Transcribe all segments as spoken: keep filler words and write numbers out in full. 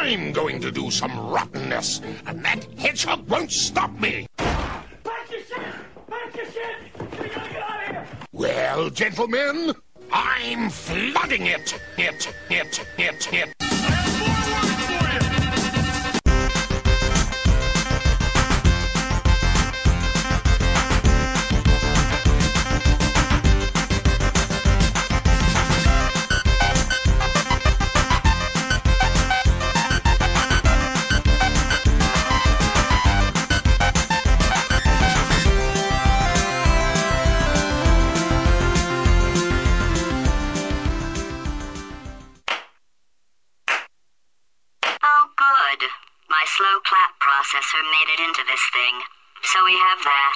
I'm going to do some rottenness, and that hedgehog won't stop me. Pack your shit! Pack your shit! We gotta get out of here! Well, gentlemen, I'm flooding it. It, it, it, it. Slow clap processor made it into this thing, so we have that.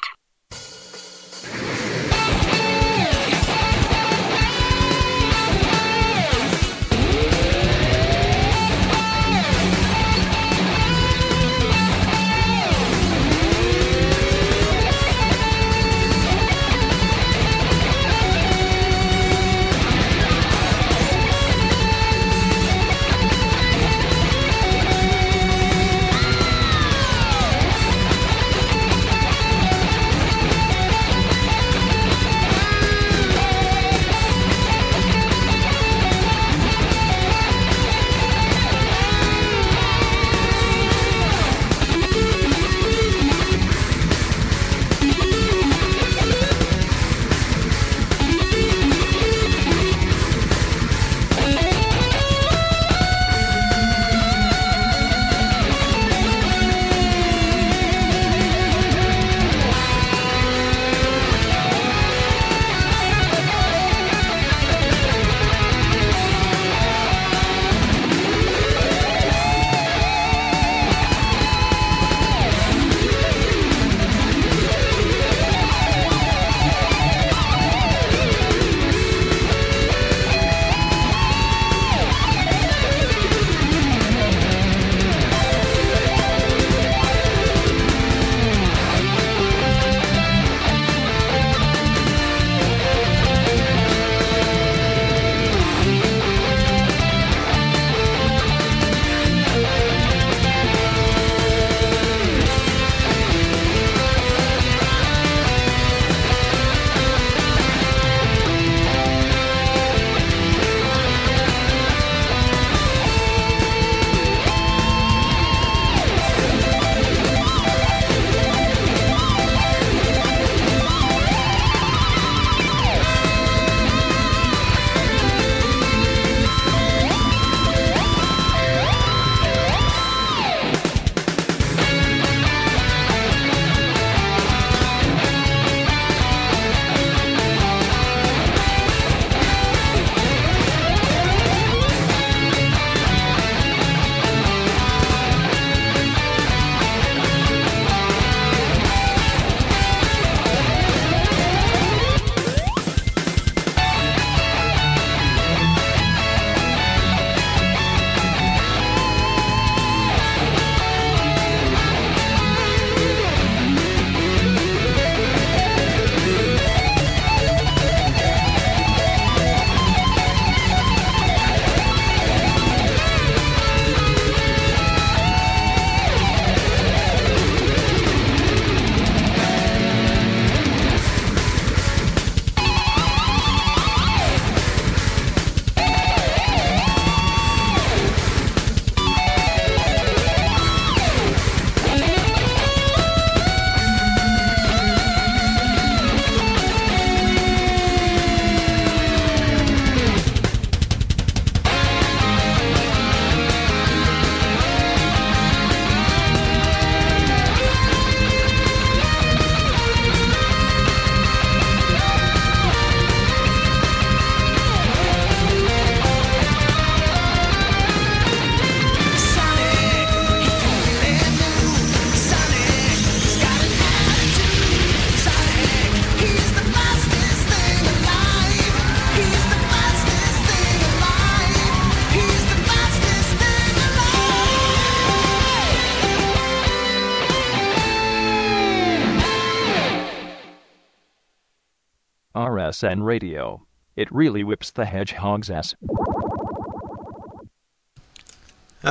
R S N Radio. It really whips the hedgehog's ass. Ja,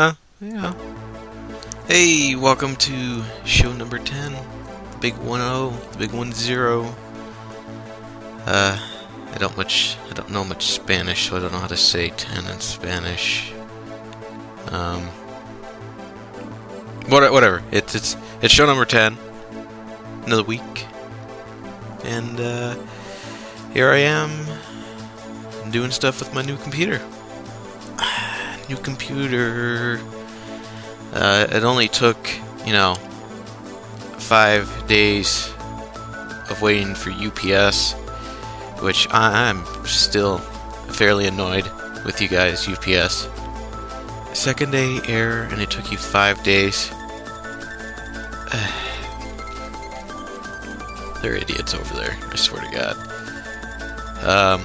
yeah. Hey, welcome to show number ten. The big one oh, the big one zero. Uh, I don't much, I don't know much Spanish, so I don't know how to say ten in Spanish. Um, what, whatever. It's it's it's show number ten. Another week, and uh, here I am doing stuff with my new computer. New computer. Uh, it only took, you know, five days of waiting for U P S, which I, I'm still fairly annoyed with you guys, U P S. Second day error, and it took you five days. They're idiots over there, I swear to God. Um,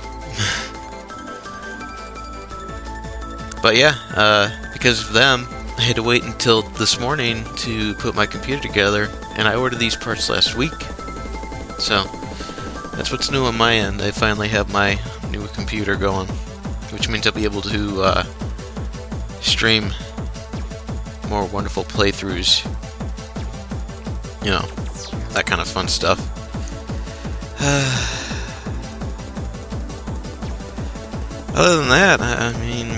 but yeah, uh, because of them, I had to wait until this morning to put my computer together, and I ordered these parts last week. So, that's what's new on my end. I finally have my new computer going, which means I'll be able to uh, stream more wonderful playthroughs. You know, that kind of fun stuff. Other than that, I, I mean,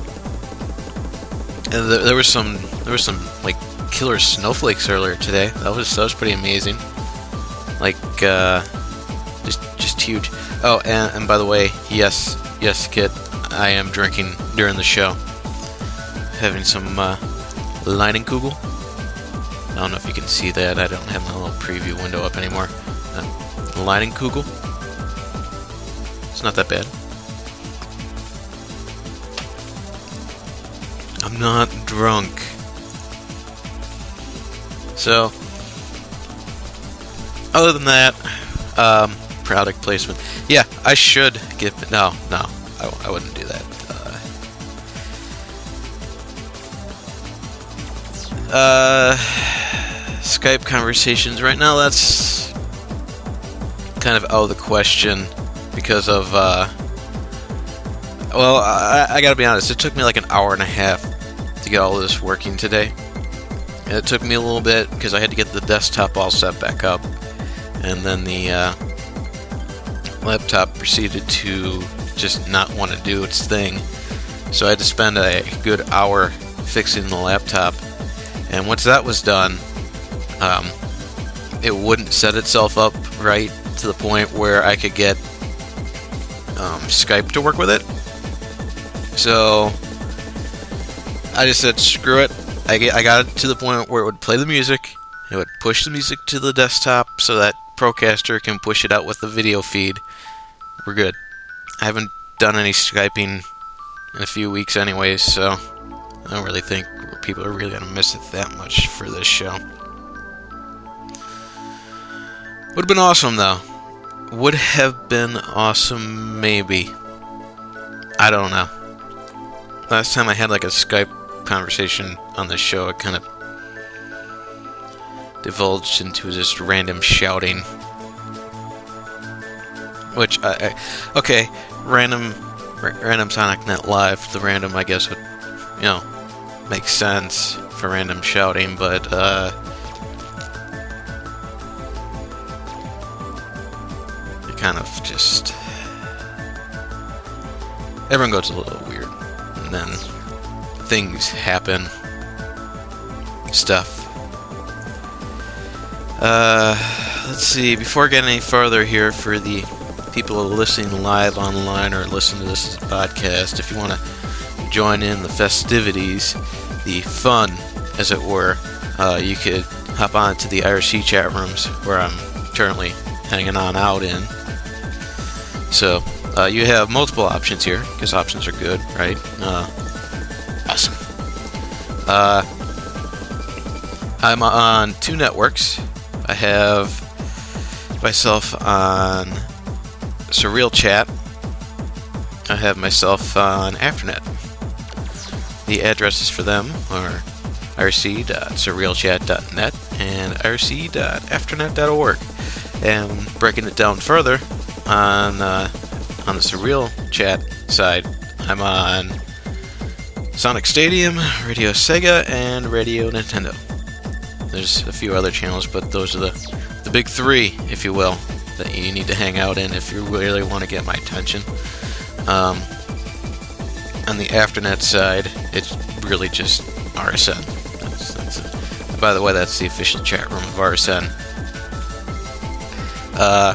uh, there, there was some, there was some like killer snowflakes earlier today. That was that was pretty amazing. Like, uh, just just huge. Oh, and, and by the way, yes, yes, kid, I am drinking during the show. Having some uh, Leinenkugel. I don't know if you can see that. I don't have my little preview window up anymore. Uh, Leinenkugel. It's not that bad. I'm not drunk. So, other than that, um, product placement. Yeah, I should give. No, no, I, I wouldn't do that. Uh, uh, Skype conversations right now. That's kind of out of the question because of. Uh, well, I, I gotta be honest. It took me like an hour and a half to get all this working today. And it took me a little bit because I had to get the desktop all set back up, and then the uh, laptop proceeded to just not want to do its thing. So I had to spend a good hour fixing the laptop, and once that was done, um, it wouldn't set itself up right to the point where I could get um, Skype to work with it. So I just said, screw it. I, get, I got it to the point where it would play the music. It would push the music to the desktop so that Procaster can push it out with the video feed. We're good. I haven't done any Skyping in a few weeks anyways, so I don't really think people are really going to miss it that much for this show. Would have been awesome, though. Would have been awesome, maybe. I don't know. Last time I had like a Skype conversation on the show, it kind of divulged into just random shouting. Which, I, I okay, random, r- random Sonic Net Live, the random, I guess, would, you know, make sense for random shouting, but, uh, it kind of just, everyone goes a little weird, and then things happen, stuff. Uh, let's see, before I get any further here, for the people who are listening live online or listen to this as a podcast, if you want to join in the festivities, the fun, as it were, uh, you could hop on to the I R C chat rooms where I'm currently hanging on out in. So, uh, you have multiple options here, because options are good, right? Uh, awesome. Uh, I'm on two networks. I have myself on Surreal Chat. I have myself on Afternet. The addresses for them are I R C dot surreal chat dot net and I R C dot afternet dot org. And breaking it down further, on uh, on the Surreal Chat side, I'm on Sonic Stadium, Radio Sega, and Radio Nintendo. There's a few other channels, but those are the, the big three, if you will, that you need to hang out in if you really want to get my attention. Um, on the Afternet side, it's really just R S N. That's, that's it. By the way, that's the official chat room of R S N. Uh,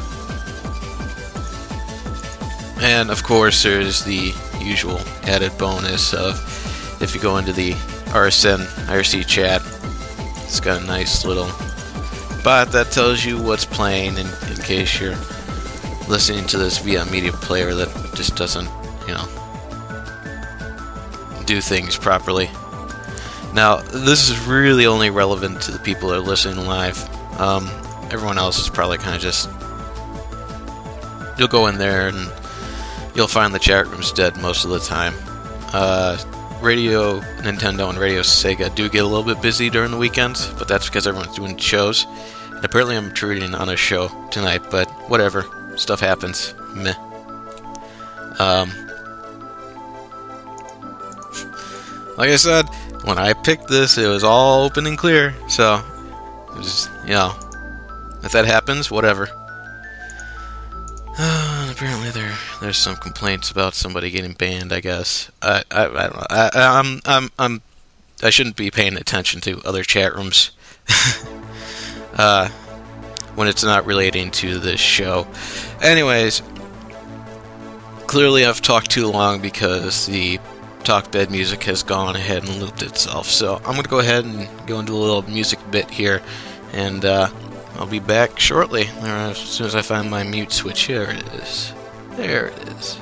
and of course, there's the usual added bonus of if you go into the R S N I R C chat, it's got a nice little bot that tells you what's playing in, in case you're listening to this via a media player that just doesn't, you know, do things properly. Now, this is really only relevant to the people that are listening live. Um, everyone else is probably kind of just... You'll go in there and you'll find the chat room's dead most of the time. Uh... Radio Nintendo and Radio Sega do get a little bit busy during the weekends, but that's because everyone's doing shows. And apparently I'm intruding on a show tonight, but whatever. Stuff happens. Meh. Um, like I said, when I picked this, it was all open and clear. So, it was, you know, if that happens, whatever. Uh, and apparently there there's some complaints about somebody getting banned. I guess I I, I don't know. I, I'm I'm I'm I shouldn't be paying attention to other chat rooms uh, when it's not relating to this show. Anyways, clearly I've talked too long because the talk bed music has gone ahead and looped itself. So I'm gonna go ahead and go into a little music bit here, and. Uh, I'll be back shortly, or as soon as I find my mute switch. Here it is. There it is.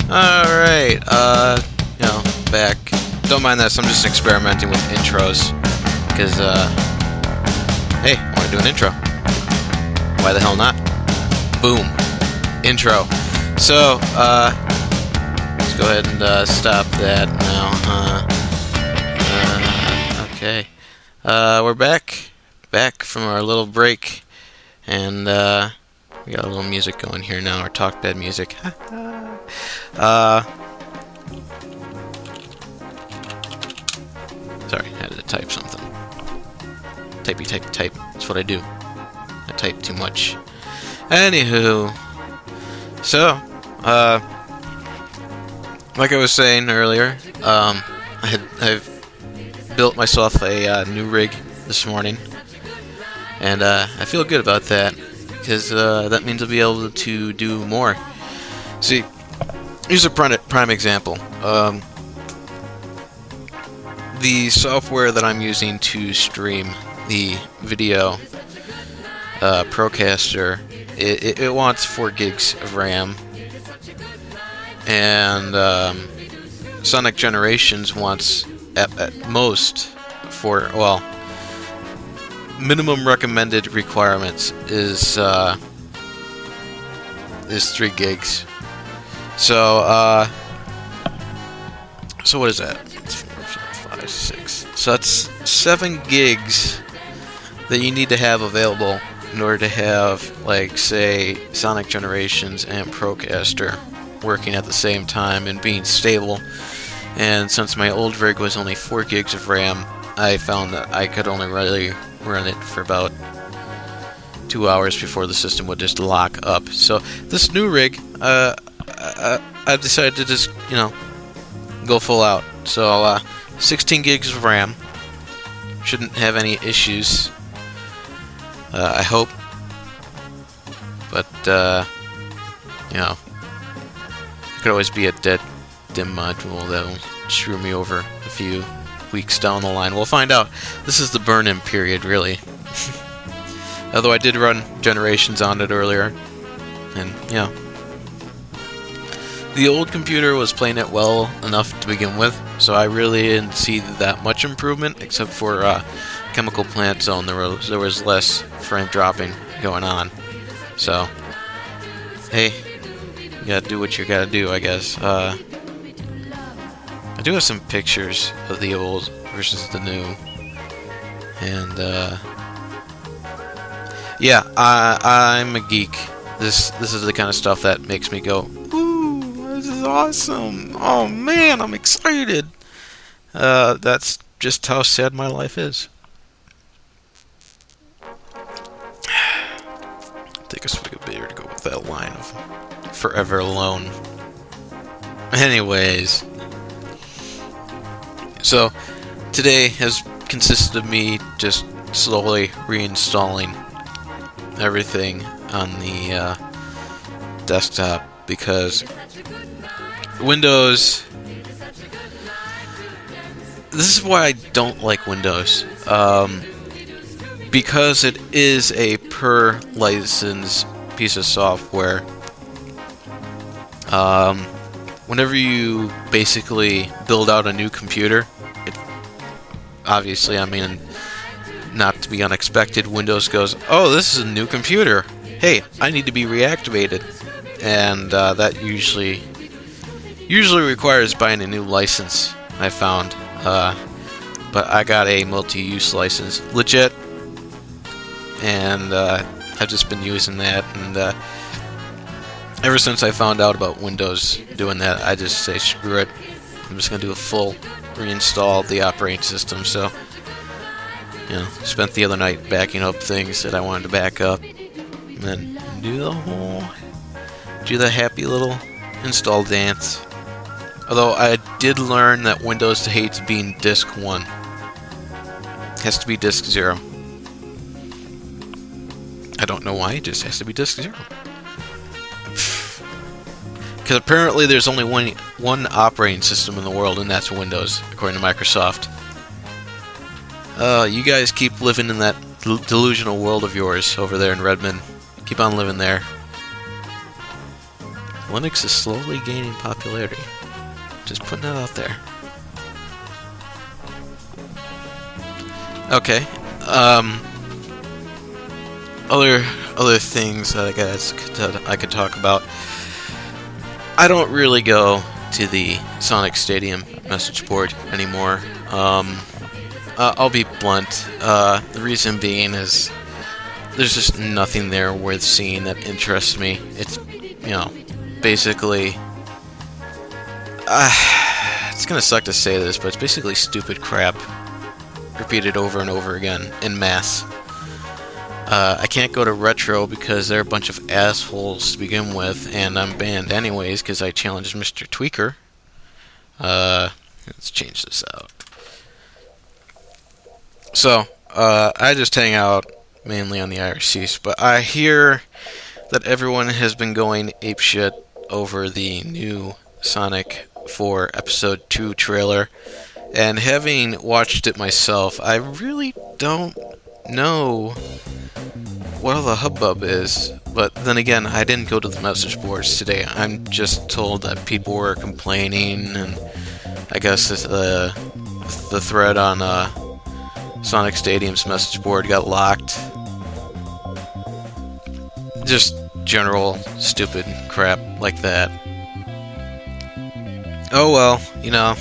Alright, uh, you know, back. Don't mind this, I'm just experimenting with intros. Because, uh, hey, I want to do an intro. Why the hell not? Boom. Intro. So, uh, let's go ahead and, uh, stop that now. Uh, uh, okay. Uh, we're back. Back from our little break. And, uh, we got a little music going here now, our talk bed music. uh, sorry, I had to type something. Typey, type, type. That's what I do. I type too much. Anywho, so, uh, like I was saying earlier, um, I had I've built myself a uh, new rig this morning, and uh, I feel good about that. Because uh, that means I'll be able to do more. See, here's a prime, prime example. Um, the software that I'm using to stream the video, uh, Procaster, it, it, it wants four gigs of RAM. And um, Sonic Generations wants, at, at most, for, well, minimum recommended requirements is uh, is three gigs. So uh, so what is that? It's four, five, six. So that's seven gigs that you need to have available in order to have, like, say, Sonic Generations and Procaster working at the same time and being stable. And since my old rig was only four gigs of RAM, I found that I could only really run it for about two hours before the system would just lock up. So this new rig, uh, I, I've decided to just, you know, go full out. So uh, sixteen gigs of RAM, shouldn't have any issues, uh, I hope. But uh, you know, it could always be a dead dim module that'll screw me over a few weeks down the line. We'll find out. This is the burn-in period, really. Although I did run Generations on it earlier, and yeah, the old computer was playing it well enough to begin with, so I really didn't see that much improvement, except for uh, Chemical Plant Zone. There was there was less frame dropping going on. So, hey, you gotta do what you gotta do, I guess. Uh, I do have some pictures of the old versus the new, and uh, yeah, I, I'm a geek. This this is the kind of stuff that makes me go, "Ooh, this is awesome! Oh man, I'm excited." Uh, that's just how sad my life is. Take a swig of beer to go with that line of "Forever Alone." Anyways. So, today has consisted of me just slowly reinstalling everything on the uh, desktop, because Windows... This is why I don't like Windows. Um, because it is a per license piece of software. Um... Whenever you basically build out a new computer, it, obviously, I mean, not to be unexpected, Windows goes, oh, this is a new computer. Hey, I need to be reactivated. And uh, that usually usually requires buying a new license, I found. Uh, but I got a multi-use license, legit. And uh, I've just been using that, and uh, ever since I found out about Windows doing that, I just say screw it. I'm just going to do a full reinstall of the operating system. So, you know, spent the other night backing up things that I wanted to back up, and then do the whole, do the happy little install dance. Although I did learn that Windows hates being disk one. It has to be disk zero. I don't know why, it just has to be disk zero. Because apparently there's only one one operating system in the world, and that's Windows, according to Microsoft. Uh, you guys keep living in that delusional world of yours over there in Redmond. Keep on living there. Linux is slowly gaining popularity. Just putting that out there. Okay. Um, other other things that I guess that I could talk about. I don't really go to the Sonic Stadium message board anymore. Um, uh, I'll be blunt. Uh, the reason being is there's just nothing there worth seeing that interests me. It's, you know, basically... Uh, it's gonna suck to say this, but it's basically stupid crap repeated over and over again in mass. Uh, I can't go to Retro because they're a bunch of assholes to begin with, and I'm banned anyways because I challenged Mister Tweaker. Uh, let's change this out. So, uh, I just hang out mainly on the I R Cs, but I hear that everyone has been going apeshit over the new Sonic four Episode two trailer, and having watched it myself, I really don't know what all the hubbub is. But then again, I didn't go to the message boards today. I'm just told that people were complaining, and I guess the the thread on uh, Sonic Stadium's message board got locked. Just general stupid crap like that. Oh well, you know.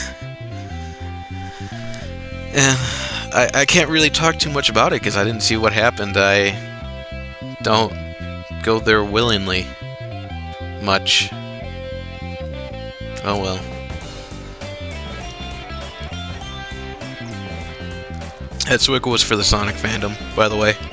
And I, I can't really talk too much about it because I didn't see what happened. I don't go there willingly much. Oh well. Headswick was for the Sonic fandom, by the way.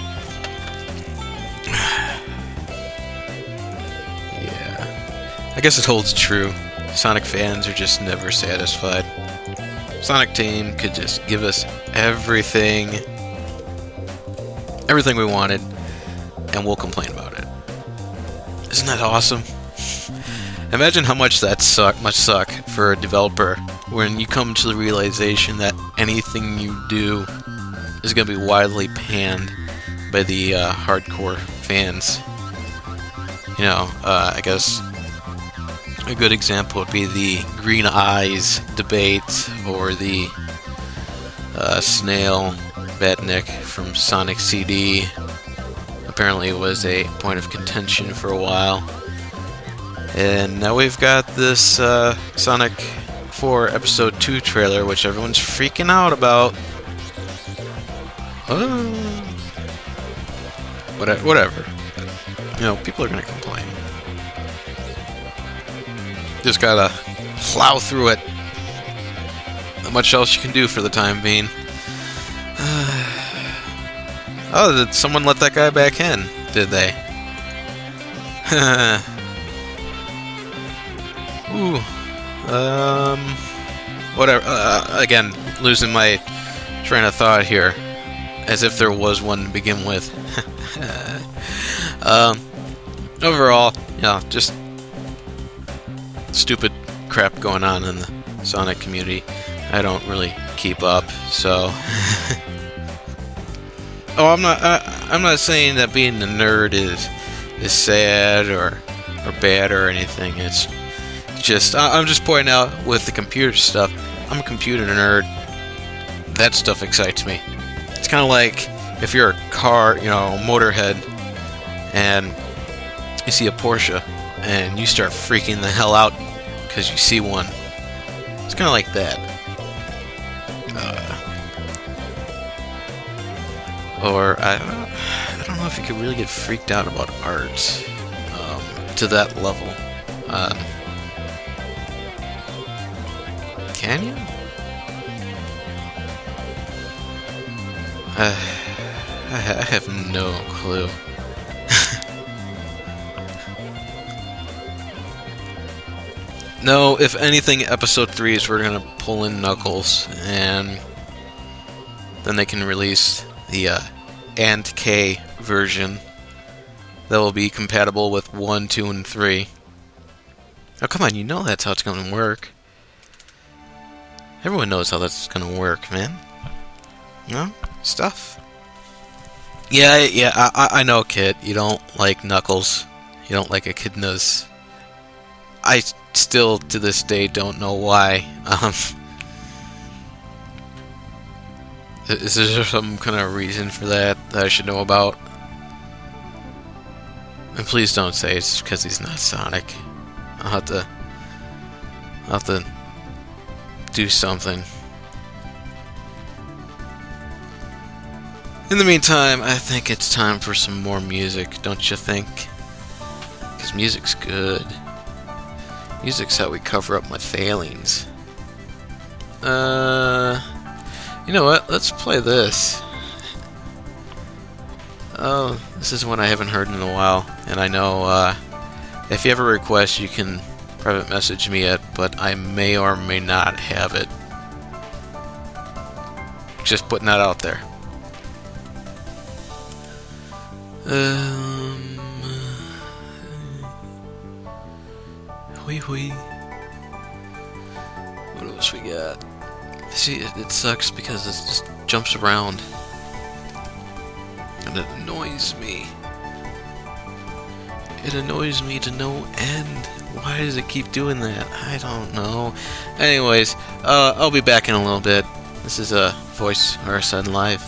Yeah. I guess it holds true. Sonic fans are just never satisfied. Sonic Team could just give us everything, everything we wanted, and we'll complain about it. Isn't that awesome? Imagine how much that suck, must suck for a developer when you come to the realization that anything you do is going to be widely panned by the uh, hardcore fans. You know, uh, I guess a good example would be the Green Eyes debate, or the uh, Snail Batnik from Sonic C D. Apparently it was a point of contention for a while. And now we've got this uh, Sonic four Episode two trailer, which everyone's freaking out about. Uh, whatever. You know, people are gonna complain. Just gotta plow through it. Not much else you can do for the time being. Oh, did someone let that guy back in? Did they? Ooh. Um. Whatever. Uh, again, losing my train of thought here. As if there was one to begin with. um. Overall, you know, just stupid crap going on in the Sonic community. I don't really keep up, so. Oh, I'm not. Uh, I'm not saying that being a nerd is is sad or or bad or anything. It's just I, I'm just pointing out with the computer stuff. I'm a computer nerd. That stuff excites me. It's kind of like if you're a car, you know, motorhead, and you see a Porsche, and you start freaking the hell out because you see one. It's kind of like that. Uh, or I don't know, I don't know if you could really get freaked out about art um, to that level. Um, can you? Uh, I have no clue. No, if anything, Episode three is we're gonna pull in Knuckles, and then they can release the uh, Ant K version that will be compatible with one, two, and three. Oh, come on, you know that's how it's gonna work. Everyone knows how that's gonna work, man. No? Stuff. Yeah, yeah, I, I know, Kit. You don't like Knuckles. You don't like Echidnas. I still, to this day, don't know why. Um, is there some kind of reason for that that I should know about? And please don't say it's because he's not Sonic. I'll have to... I'll have to do something. In the meantime, I think it's time for some more music, don't you think? Because music's good. Music's how we cover up my failings. Uh, you know what? Let's play this. Oh, this is one I haven't heard in a while, and I know uh, if you have a request, you can private message me it, but I may or may not have it. Just putting that out there. Um, hui hui. What else we got? See, it, it sucks because it just jumps around. And it annoys me. It annoys me to no end. Why does it keep doing that? I don't know. Anyways, uh, I'll be back in a little bit. This is a Voice R S N Live.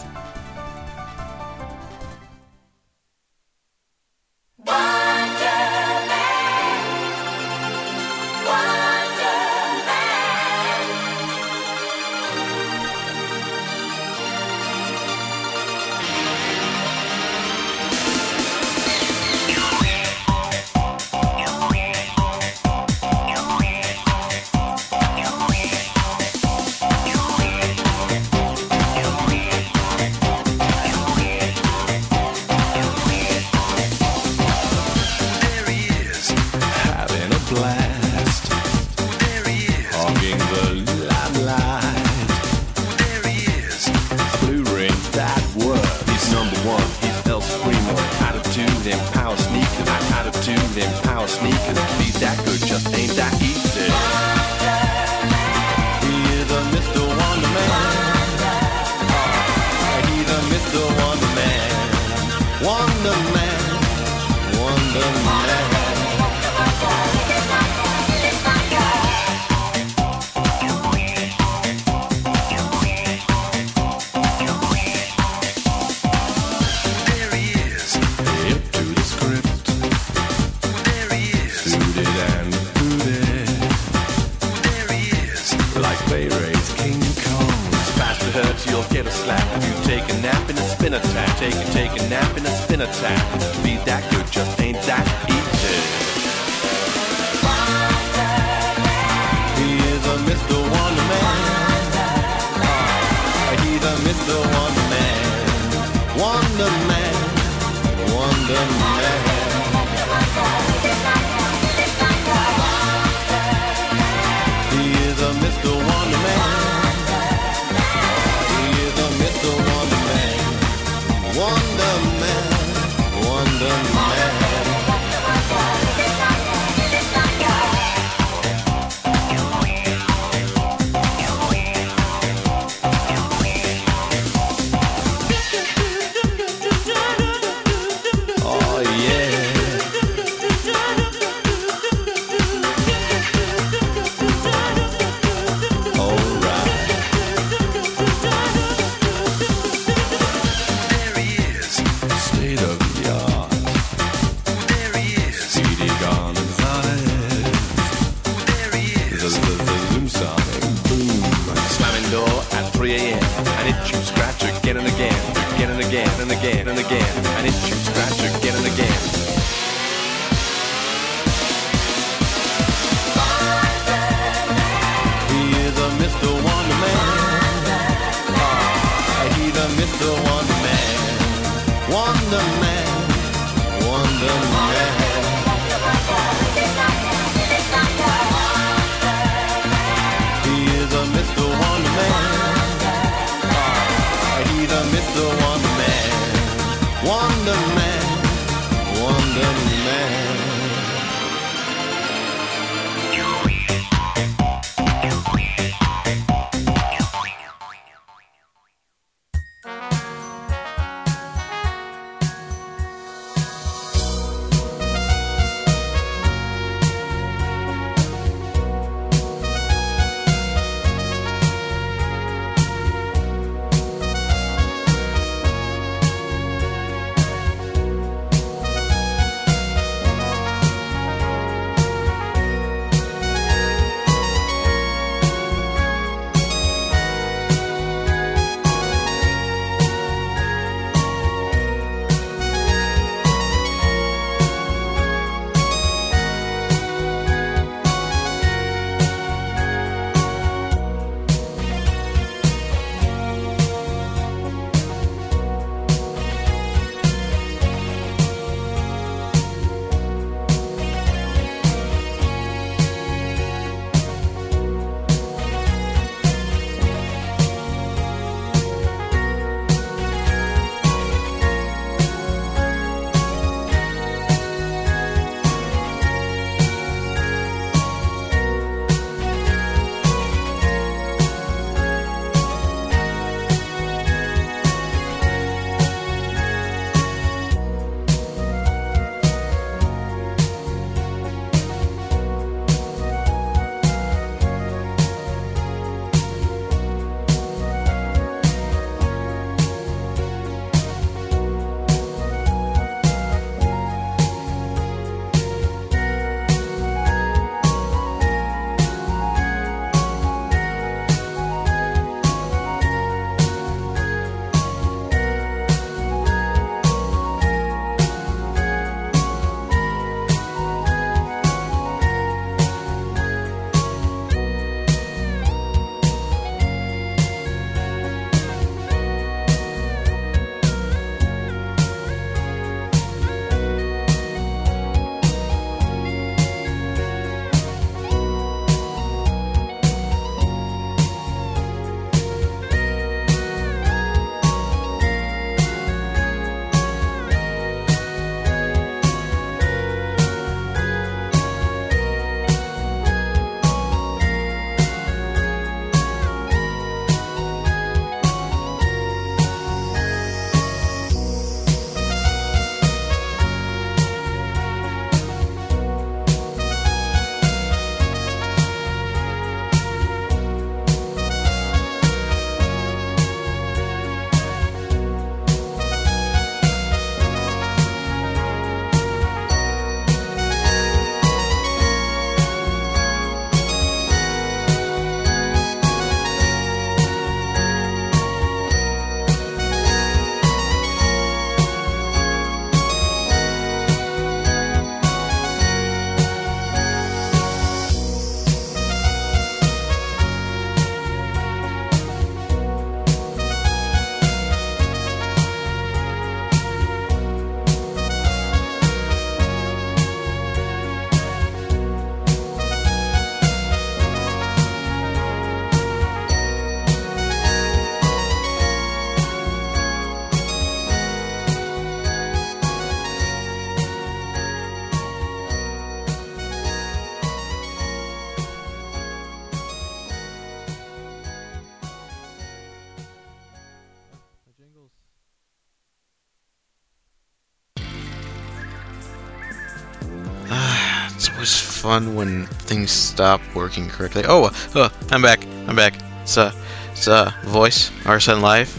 was fun when things stopped working correctly. Oh, uh, I'm back. I'm back. It's uh, it's uh, voice R S N Live.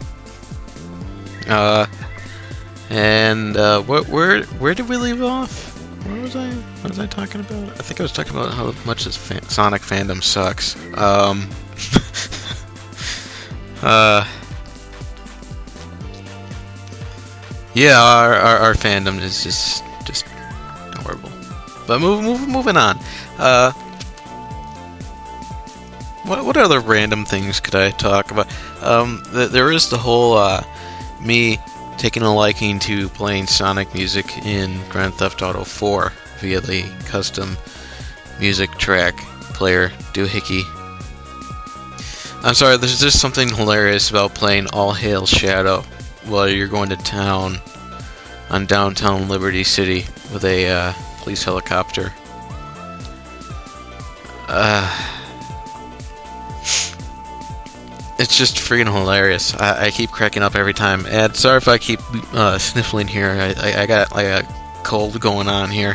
Uh, and uh, where where where did we leave off? Where was I? What was I talking about? I think I was talking about how much this fan Sonic fandom sucks. Um, uh, yeah, our, our our fandom is just just horrible. But move, move, moving on. Uh, what what other random things could I talk about? Um, th there is the whole uh, me taking a liking to playing Sonic music in Grand Theft Auto four via the custom music track player doohickey. I'm sorry, there's just something hilarious about playing All Hail Shadow while you're going to town on downtown Liberty City with a uh, police helicopter. Uh... It's just freaking hilarious. I, I keep cracking up every time. And sorry if I keep uh, sniffling here. I, I, I got like a cold going on here.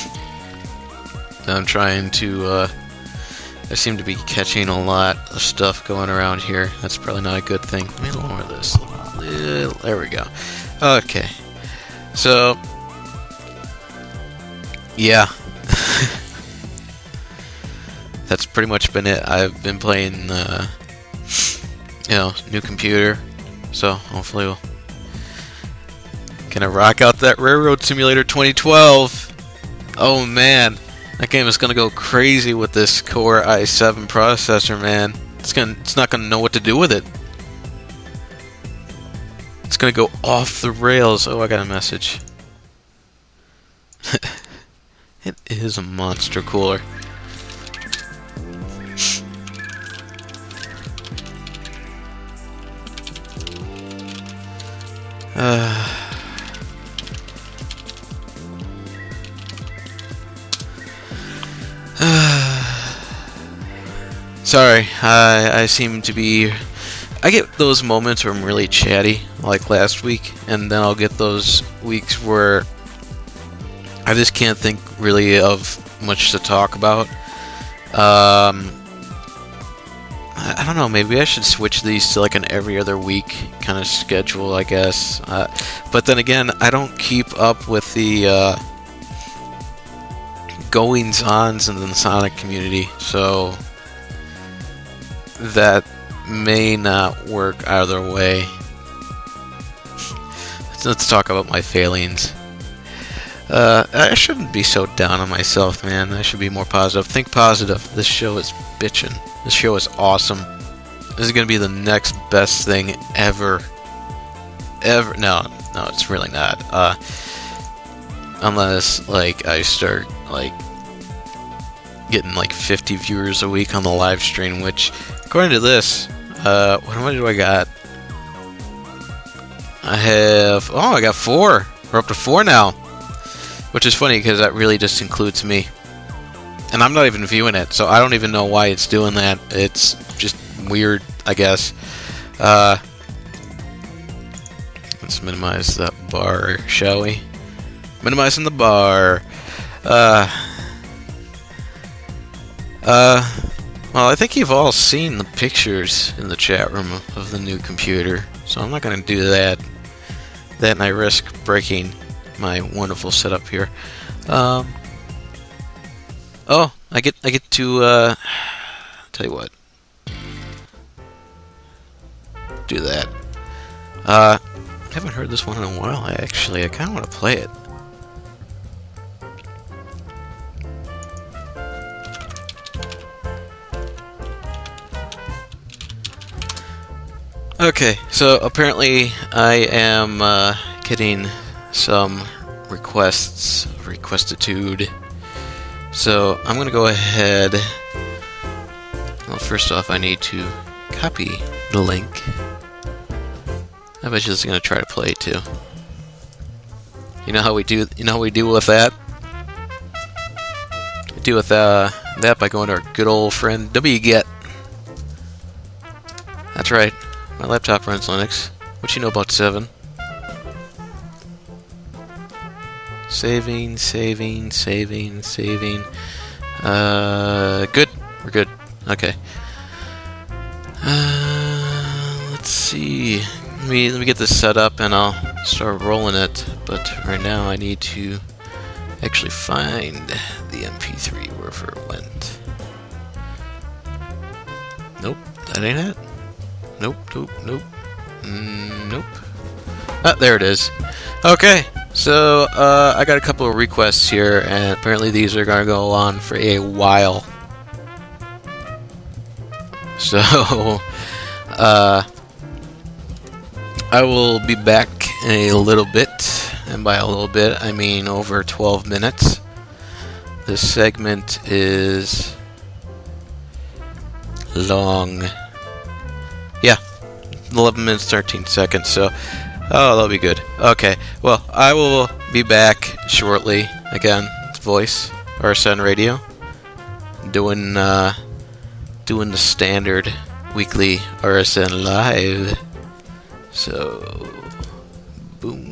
I'm trying to. Uh, I seem to be catching a lot of stuff going around here. That's probably not a good thing. Let me lower this. Little, there we go. Okay. So. Yeah. That's pretty much been it. I've been playing. Uh, You know, new computer, so hopefully we'll gonna rock out that Railroad Simulator twenty twelve. Oh man, that game is gonna go crazy with this Core i seven processor, man. It's gonna, it's not gonna know what to do with it. It's gonna go off the rails. Oh, I got a message. It is a monster cooler. Uh, sorry, I, I seem to be... I get those moments where I'm really chatty, like last week, and then I'll get those weeks where I just can't think really of much to talk about. Um... I don't know, maybe I should switch these to like an every other week kind of schedule, I guess. Uh, but then again, I don't keep up with the uh, goings-ons in the Sonic community, so that may not work either way. Let's, let's talk about my failings. Uh, I shouldn't be so down on myself, man. I should be more positive. Think positive. This show is bitchin'. This show is awesome. This is gonna be the next best thing ever. Ever. No, no, it's really not. Uh, unless, like, I start, like, getting, like, fifty viewers a week on the live stream, which, according to this, uh, what much do I got? I have, oh, I got four. We're up to four now. Which is funny, because that really just includes me. And I'm not even viewing it, so I don't even know why it's doing that. It's just weird, I guess. Uh, let's minimize that bar, shall we? Minimizing the bar. Uh, uh, well, I think you've all seen the pictures in the chat room of the new computer, so I'm not going to do that. That and I risk breaking my wonderful setup here. Um... Oh, I get I get to uh tell you what. Do that. Uh I haven't heard this one in a while actually. I kinda wanna play it. Okay, so apparently I am uh, getting some requests, requestitude. So I'm going to go ahead. Well, first off, I need to copy the link. I bet you this is going to try to play too. You know how we do? You know how we do with that? We do with uh, that by going to our good old friend wget. That's right. My laptop runs Linux. What you know about seven? saving, saving, saving, saving. Uh, good. We're good. Okay. Uh, let's see. Let me let me get this set up and I'll start rolling it. But right now I need to actually find the M P three wherever it went. Nope, that ain't it. Nope, nope, nope, mm, nope. Ah, there it is. Okay, so uh, I got a couple of requests here, and apparently these are gonna go on for a while. So, uh, I will be back in a little bit, and by a little bit, I mean over twelve minutes. This segment is long. Yeah, eleven minutes, thirteen seconds, so, oh, that'll be good. Okay, well, I will be back shortly. Again, it's Voice, R S N Radio, doing, uh, doing the standard weekly R S N Live. So, boom.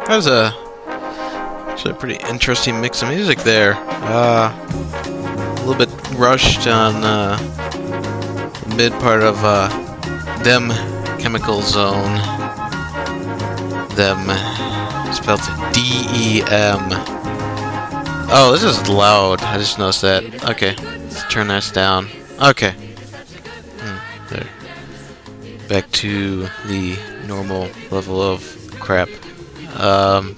That was a actually a pretty interesting mix of music there. Uh, a little bit rushed on uh, the mid part of uh, Them Chemical Zone. Them spelled D E M. Oh, this is loud. I just noticed that. Okay, let's turn this down. Okay. Hmm, there. Back to the normal level of crap. Um,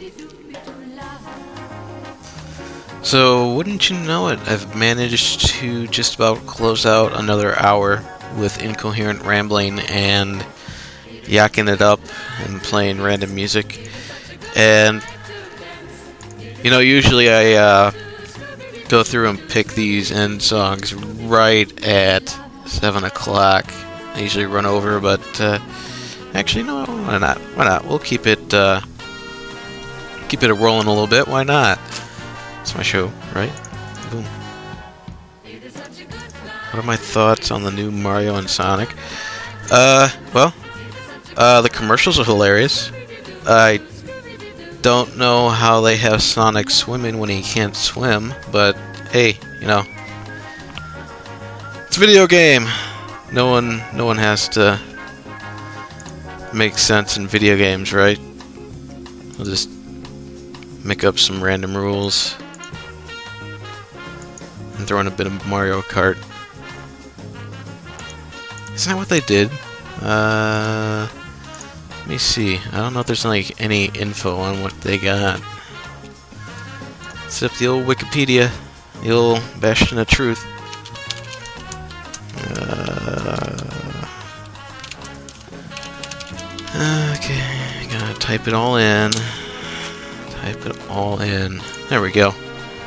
so, wouldn't you know it, I've managed to just about close out another hour with incoherent rambling and yakking it up and playing random music. And, you know, usually I uh, go through and pick these end songs right at seven o'clock. I usually run over, but uh, actually, no, why not? Why not? We'll keep it uh, keep it rolling a little bit. Why not? It's my show, right? Boom. What are my thoughts on the new Mario and Sonic? Uh, well, uh, the commercials are hilarious. I don't know how they have Sonic swimming when he can't swim, but hey, you know, it's a video game. No one, no one has to make sense in video games, right? I'll just make up some random rules and throw in a bit of Mario Kart. Isn't that what they did? Uh, let me see. I don't know if there's like any info on what they got. Except the old Wikipedia, the old bastion of truth. Uh, okay, gotta type it all in. Type it all in. There we go.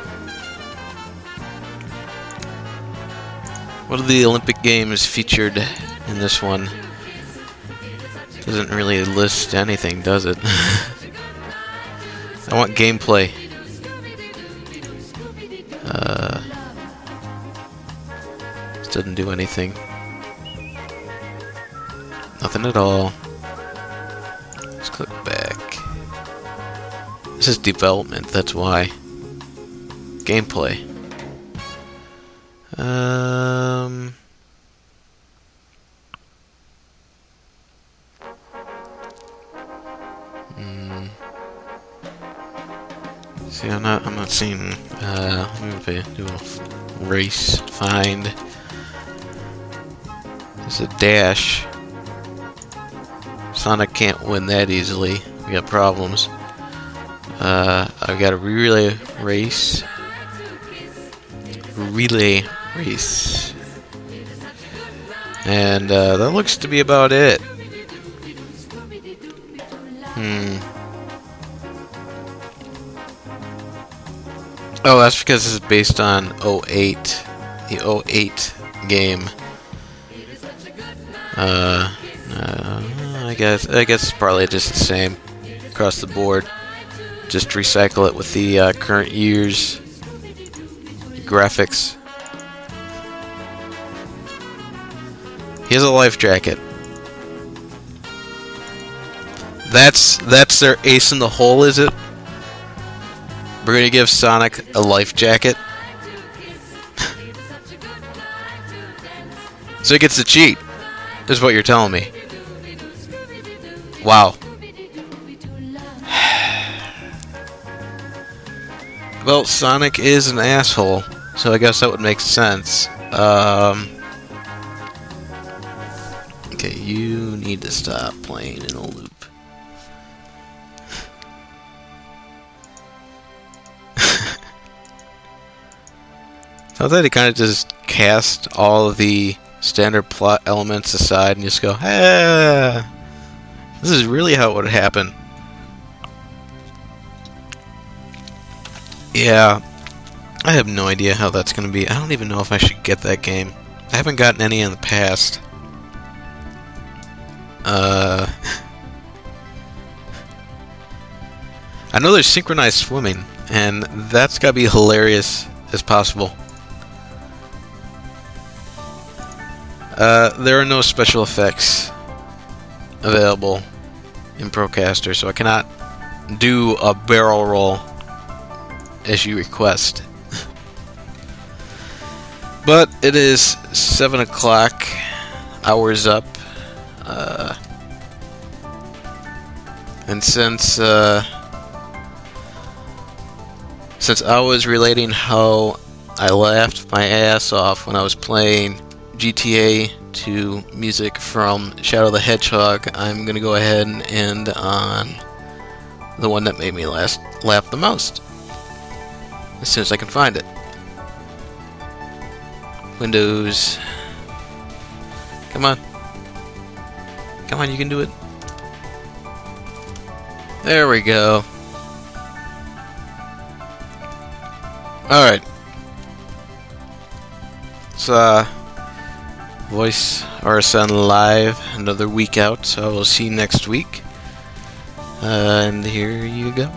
What are the Olympic Games featured in this one? Doesn't really list anything, does it? I want gameplay. Uh, this doesn't do anything. Nothing at all. Let's click back. This is development, that's why. Gameplay. Um... Hmm. See, I'm not. I'm not seeing. Uh, let me do a race. Find. There's a dash. Sonic can't win that easily. We got problems. Uh, I've got a relay race. Relay race. And uh, that looks to be about it. Hmm. Oh, that's because this is based on oh eight. The oh eight game. Uh, uh, I guess I guess it's probably just the same across the board. Just recycle it with the uh, current year's graphics. He has a life jacket. That's that's their ace in the hole, is it? We're gonna give Sonic a life jacket. So he gets to cheat, is what you're telling me. Wow. Well, Sonic is an asshole, so I guess that would make sense. Um, okay, you need to stop playing in a loop. I thought he kind of just cast all of the standard plot elements aside and just go, ah, this is really how it would happen. Yeah, I have no idea how that's going to be. I don't even know if I should get that game. I haven't gotten any in the past. Uh, I know there's synchronized swimming, and that's got to be hilarious as possible. Uh, there are no special effects available in Procaster, so I cannot do a barrel roll as you request. But it is seven o'clock, hours up, uh, and since uh, since I was relating how I laughed my ass off when I was playing G T A to music from Shadow the Hedgehog, I'm gonna go ahead and end on the one that made me last laugh the most, as soon as I can find it. Windows. Come on. Come on, you can do it. There we go. Alright. It's uh, Voice R S N Live, another week out, so I will see you next week. Uh, and here you go.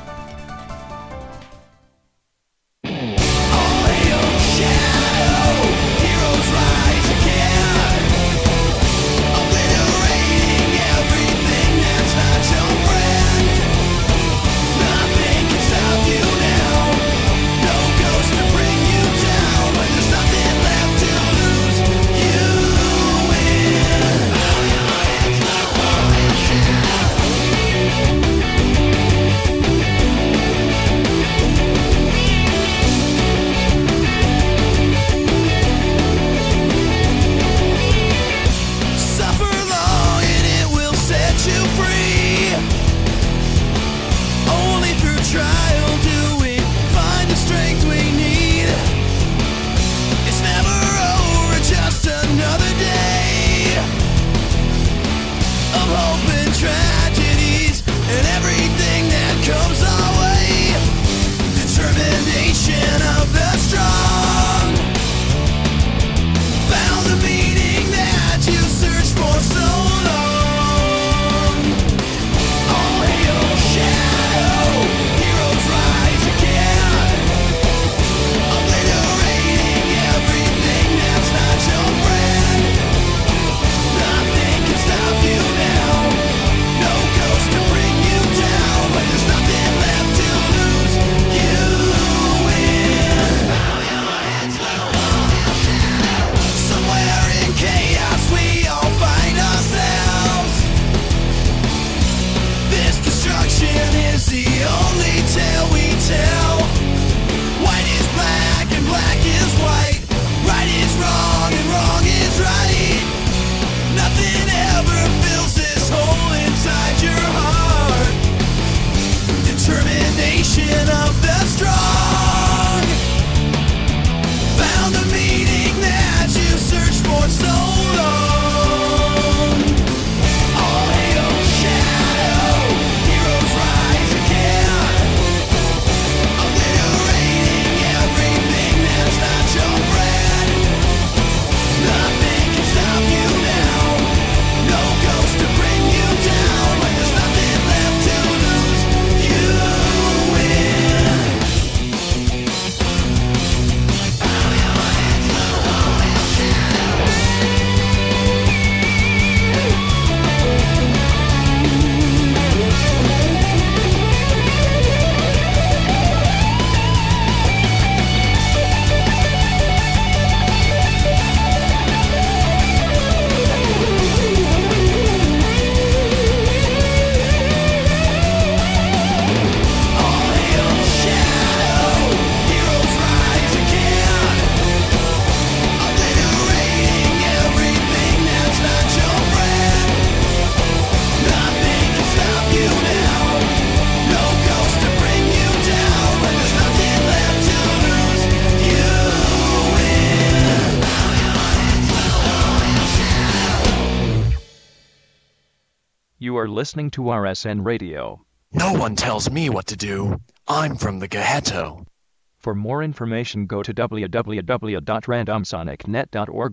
You are listening to R S N Radio. No one tells me what to do. I'm from the Ghetto. For more information, go to w w w dot random sonic net dot org